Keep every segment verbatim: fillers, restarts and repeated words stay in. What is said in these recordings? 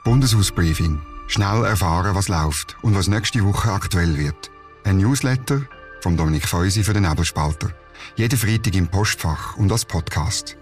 Bundeshausbriefing. Schnell erfahren, was läuft und was nächste Woche aktuell wird. Ein Newsletter von Dominik Feusi für den Nebelspalter. Jeden Freitag im Postfach und als Podcast.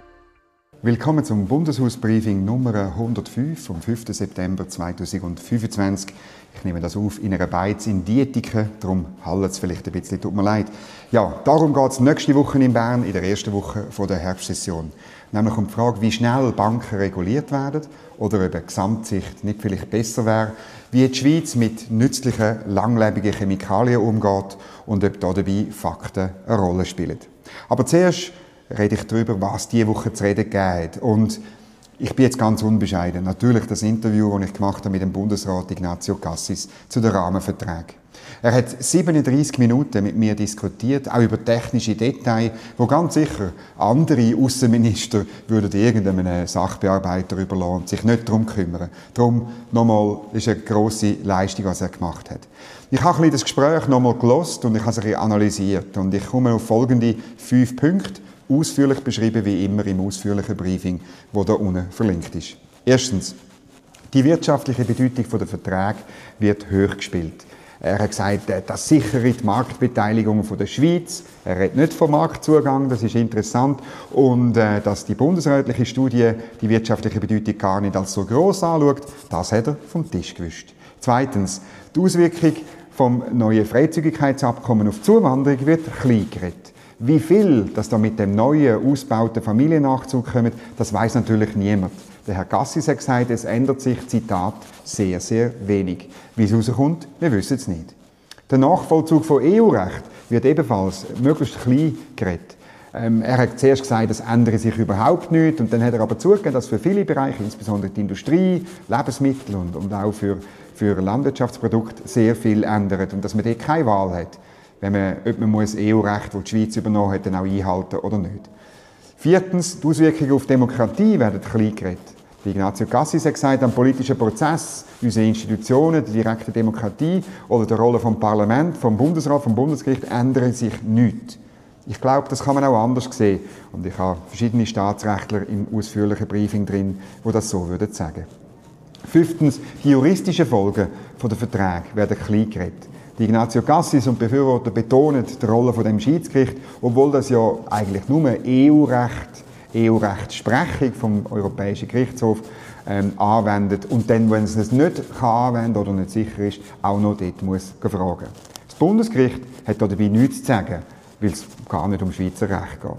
Willkommen zum Bundeshausbriefing Nummer hundertfünf vom fünften September zweitausendfünfundzwanzig. Ich nehme das auf in einer Beiz in Dietiken, darum hallt es vielleicht ein bisschen, tut mir leid. Ja, darum geht es nächste Woche in Bern, in der ersten Woche vor der Herbstsession. Nämlich um die Frage, wie schnell Banken reguliert werden oder ob eine Gesamtsicht nicht vielleicht besser wäre, wie die Schweiz mit nützlichen, langlebigen Chemikalien umgeht und ob da dabei Fakten eine Rolle spielen. Aber zuerst rede ich darüber, was diese Woche zu reden geht. Und ich bin jetzt ganz unbescheiden. Natürlich das Interview, das ich gemacht habe mit dem Bundesrat Ignazio Cassis zu den Rahmenverträgen. Er hat siebenunddreissig Minuten mit mir diskutiert, auch über technische Details, wo ganz sicher andere Aussenminister würden irgendeinem Sachbearbeiter überlassen und sich nicht darum kümmern. Darum nochmal ist eine grosse Leistung, was er gemacht hat. Ich habe ein bisschen das Gespräch nochmal gehört und ich habe es ein bisschen analysiert. Und ich komme auf folgende fünf Punkte, ausführlich beschrieben wie immer im ausführlichen Briefing, das hier unten verlinkt ist. Erstens, die wirtschaftliche Bedeutung der Verträge wird hoch gespielt. Er hat gesagt, das sichere die Marktbeteiligung der Schweiz. Er redet nicht vom Marktzugang, das ist interessant. Und äh, dass die bundesrätliche Studie die wirtschaftliche Bedeutung gar nicht als so gross anschaut, das hat er vom Tisch gewischt. Zweitens, die Auswirkung vom neuen Freizügigkeitsabkommen auf die Zuwanderung wird klein geredet. Wie viel, dass da mit dem neuen, ausgebauten Familiennachzug kommt, das weiß natürlich niemand. Der Herr Cassis hat gesagt, es ändert sich, Zitat, sehr, sehr wenig. Wie es rauskommt, wir wissen es nicht. Der Nachvollzug von E U-Recht wird ebenfalls möglichst klein geredet. Ähm, er hat zuerst gesagt, es ändere sich überhaupt nichts, und dann hat er aber zugegeben, dass für viele Bereiche, insbesondere die Industrie, Lebensmittel und, und auch für, für Landwirtschaftsprodukte, sehr viel ändert und dass man dort keine Wahl hat, wenn man, ob man muss E U-Recht, das die Schweiz übernommen hat, dann auch einhalten oder nicht. Viertens, die Auswirkungen auf Demokratie werden klein geredet. Ignazio Cassis hat gesagt, am politischen Prozess, unsere Institutionen, die direkte Demokratie oder die Rolle vom Parlament, vom Bundesrat, vom Bundesgericht ändern sich nichts. Ich glaube, das kann man auch anders sehen. Und ich habe verschiedene Staatsrechtler im ausführlichen Briefing drin, die das so würden sagen. Fünftens, die juristischen Folgen der Verträge werden klein geredet. Die Ignazio Cassis und Befürworter betonen die Rolle von dem Schiedsgericht, obwohl das ja eigentlich nur E U-Recht, E U-Rechtsprechung vom Europäischen Gerichtshof ähm, anwendet und dann, wenn es es nicht kann anwenden oder nicht sicher ist, auch noch dort muss fragen. Das Bundesgericht hat dabei nichts zu sagen, weil es gar nicht um Schweizer Recht geht.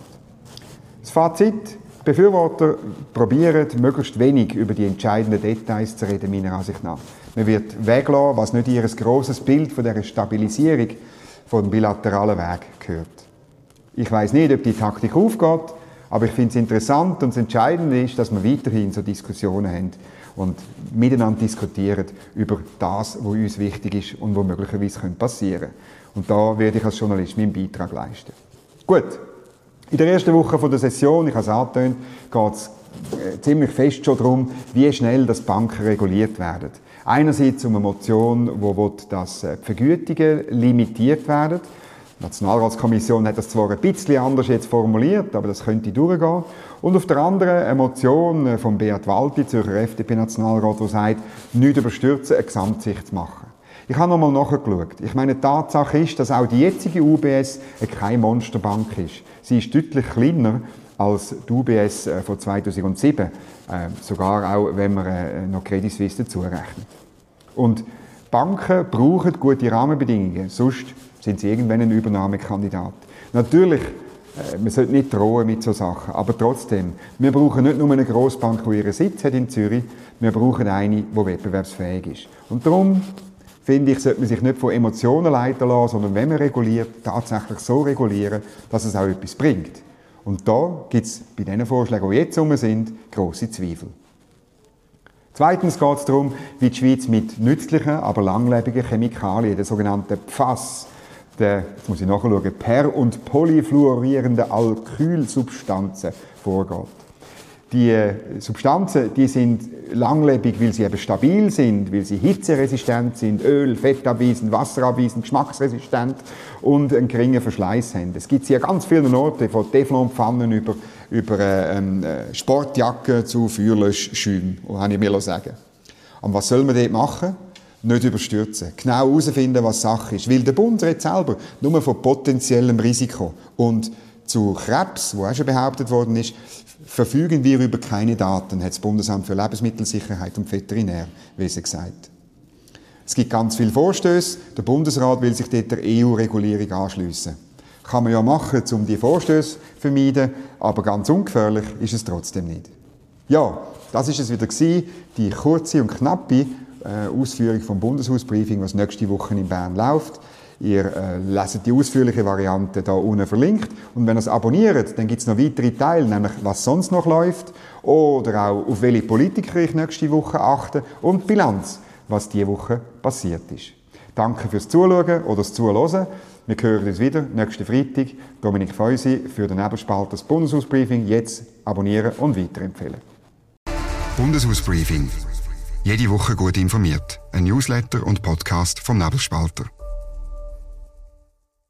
Das Fazit: Die Befürworter probieren, möglichst wenig über die entscheidenden Details zu reden, meiner Ansicht nach. Man wird weglassen, was nicht ihr grosses Bild von dieser Stabilisierung vom bilateralen Weg gehört. Ich weiss nicht, ob die Taktik aufgeht, aber ich finde es interessant, und das Entscheidende ist, dass wir weiterhin so Diskussionen haben und miteinander diskutieren über das, was uns wichtig ist und was möglicherweise passieren könnte. Und da werde ich als Journalist meinen Beitrag leisten. Gut, in der ersten Woche der Session, ich habe es angetönt, geht es ziemlich fest schon darum, wie schnell das Banken reguliert werden. Einerseits um eine Motion, die will, dass die Vergütungen limitiert werden. Die Nationalratskommission hat das zwar ein bisschen anders jetzt formuliert, aber das könnte durchgehen. Und auf der anderen eine Motion von Beat Walti, Zürcher F D P-Nationalrat, die sagt, nicht überstürzen, eine Gesamtsicht zu machen. Ich habe nochmal nachgeschaut. Ich meine, die Tatsache ist, dass auch die jetzige U B S keine Monsterbank ist. Sie ist deutlich kleiner als die U B S von zweitausendsieben, äh, sogar auch, wenn man äh, noch Credit Suisse dazu rechnet. Und Banken brauchen gute Rahmenbedingungen, sonst sind sie irgendwann ein Übernahmekandidat. Natürlich, äh, man sollte nicht drohen mit solchen Sachen, aber trotzdem, wir brauchen nicht nur eine Grossbank, die ihren Sitz hat in Zürich, wir brauchen eine, die wettbewerbsfähig ist. Und darum, finde ich, sollte man sich nicht von Emotionen leiten lassen, sondern wenn man reguliert, tatsächlich so regulieren, dass es auch etwas bringt. Und da gibt es bei den Vorschlägen, die jetzt rum sind, grosse Zweifel. Zweitens geht es darum, wie die Schweiz mit nützlichen, aber langlebigen Chemikalien, den sogenannten P F A S, der, jetzt muss ich nachschauen, per- und polyfluorierende Alkylsubstanzen vorgeht. Die Substanzen, die sind langlebig, weil sie eben stabil sind, weil sie hitzeresistent sind, Öl, fettabweisend, wasserabweisend, geschmacksresistent und einen geringen Verschleiß haben. Es gibt sie an ganz vielen Orten, von Teflonpfannen über, über ähm, Sportjacken zu Feuerlöschschäumen, kann ich mir sagen. Und was soll man dort machen? Nicht überstürzen. Genau herausfinden, was Sache ist. Weil der Bund redet selber nur von potenziellem Risiko. Und zu Krebs, wo auch schon behauptet worden ist, verfügen wir über keine Daten, hat das Bundesamt für Lebensmittelsicherheit und Veterinärwesen gesagt. Es gibt ganz viele Vorstöße. Der Bundesrat will sich dort der E U-Regulierung anschliessen. Kann man ja machen, um die Vorstöße zu vermeiden, aber ganz ungefährlich ist es trotzdem nicht. Ja, das ist es wieder gewesen, die kurze und knappe äh, Ausführung vom Bundeshausbriefing, was nächste Woche in Bern läuft. Ihr äh, leset die ausführliche Variante da unten verlinkt. Und wenn ihr es abonniert, dann gibt es noch weitere Teile, nämlich was sonst noch läuft oder auch auf welche Politiker ich nächste Woche achte und die Bilanz, was diese Woche passiert ist. Danke fürs Zuschauen oder das Zuhören. Wir hören uns wieder nächsten Freitag. Dominik Feusi für den Nebelspalter das Bundeshausbriefing. Jetzt abonnieren und weiterempfehlen. Bundeshausbriefing. Jede Woche gut informiert. Ein Newsletter und Podcast vom Nebelspalter.